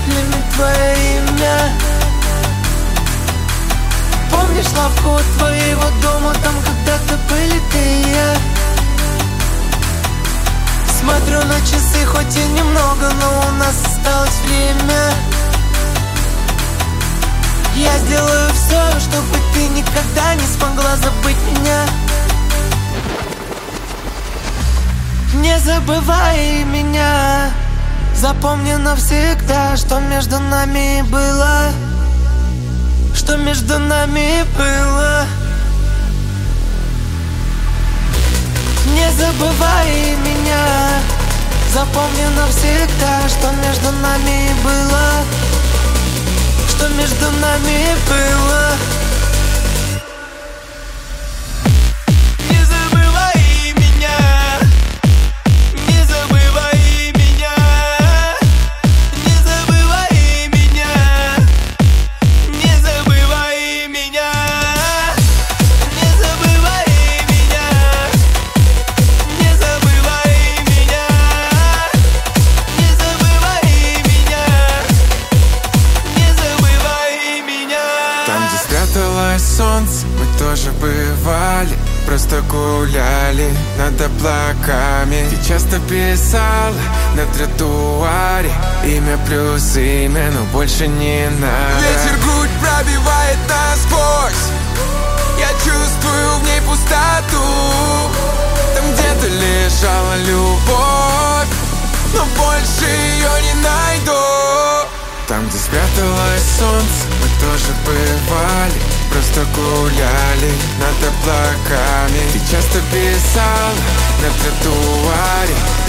для меня твое имя. Помнишь лавку у твоего дома, там когда-то были ты и я. Смотрю на часы, хоть и немного, но у нас осталось время. Я сделаю все, чтобы ты никогда не смогла забыть меня. Не забывай меня, запомни навсегда, что между нами было. Что между нами было. Не забывай меня, запомни навсегда, что между нами было. Что между нами было. Не забывай меня, не забывай меня, не забывай меня, не забывай меня, не забывай меня, не забывай меня, не забывай меня, не забывай меня. Там, где спряталось солнце, мы тоже бывали. Просто гуляли над облаками. Ты часто писала на тротуаре имя плюс имя, но больше не надо. Ветер грудь пробивает насквозь. Я чувствую в ней пустоту. Там где-то лежала любовь, но больше ее не найду. там, где спряталось солнце, мы тоже бывали. Просто гуляли над облаками. Ты часто писала на тротуаре